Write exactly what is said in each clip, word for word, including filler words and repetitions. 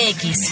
X.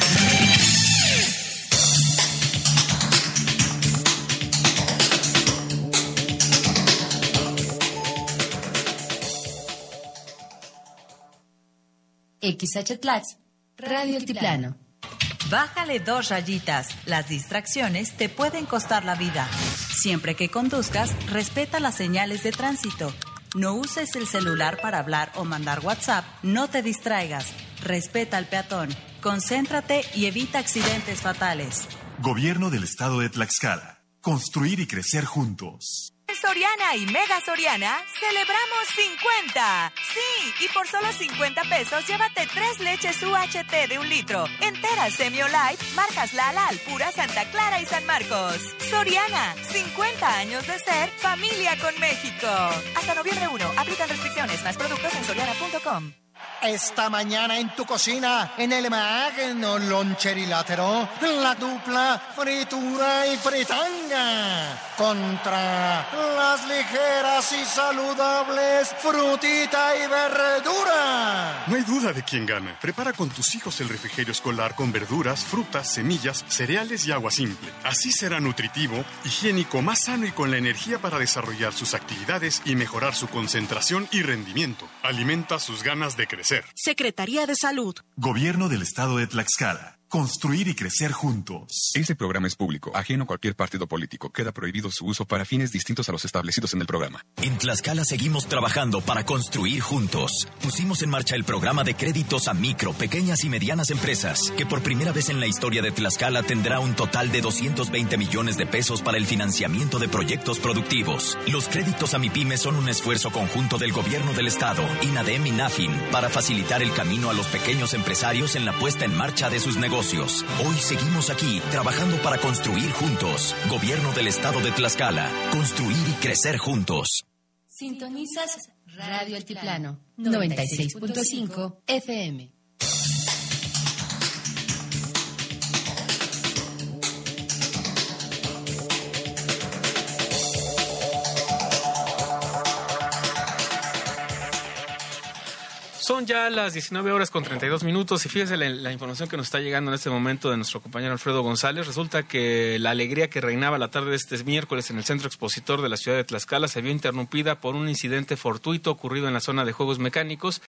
X H Tlax, Radio Altiplano. Bájale dos rayitas. Las distracciones te pueden costar la vida. Siempre que conduzcas, respeta las señales de tránsito. No uses el celular para hablar o mandar WhatsApp. No te distraigas. Respeta al peatón. Concéntrate y evita accidentes fatales. Gobierno del Estado de Tlaxcala. Construir y crecer juntos. En Soriana y Mega Soriana celebramos cincuenta. Sí, y por solo cincuenta pesos llévate tres leches U H T de un litro, enteras Semi o Light, marcas Lala, Alpura, Santa Clara y San Marcos. Soriana, cincuenta años de ser familia con México. Hasta noviembre primero, aplican restricciones, más productos en soriana punto com. Esta mañana en tu cocina, en el magno loncherilátero, la dupla fritura y fritanga contra las ligeras y saludables frutita y verdura. No hay duda de quién gana. Prepara con tus hijos el refrigerio escolar con verduras, frutas, semillas, cereales y agua simple. Así será nutritivo, higiénico, más sano y con la energía para desarrollar sus actividades y mejorar su concentración y rendimiento. Alimenta sus ganas de crecer. Secretaría de Salud. Gobierno del Estado de Tlaxcala. Construir y crecer juntos. Este programa es público, ajeno a cualquier partido político. Queda prohibido su uso para fines distintos a los establecidos en el programa. En Tlaxcala seguimos trabajando para construir juntos. Pusimos en marcha el programa de créditos a micro, pequeñas y medianas empresas, que por primera vez en la historia de Tlaxcala tendrá un total de doscientos veinte millones de pesos para el financiamiento de proyectos productivos. Los créditos a MIPYME son un esfuerzo conjunto del Gobierno del Estado, INADEM y NAFIN, para facilitar el camino a los pequeños empresarios en la puesta en marcha de sus negocios. Hoy seguimos aquí, trabajando para construir juntos. Gobierno del Estado de Tlaxcala. Construir y crecer juntos. Sintonizas Radio Altiplano, noventa y seis punto cinco F M. Son ya las diecinueve horas con treinta y dos minutos y fíjese la, la información que nos está llegando en este momento de nuestro compañero Alfredo González. Resulta que la alegría que reinaba la tarde de este miércoles en el centro expositor de la ciudad de Tlaxcala se vio interrumpida por un incidente fortuito ocurrido en la zona de juegos mecánicos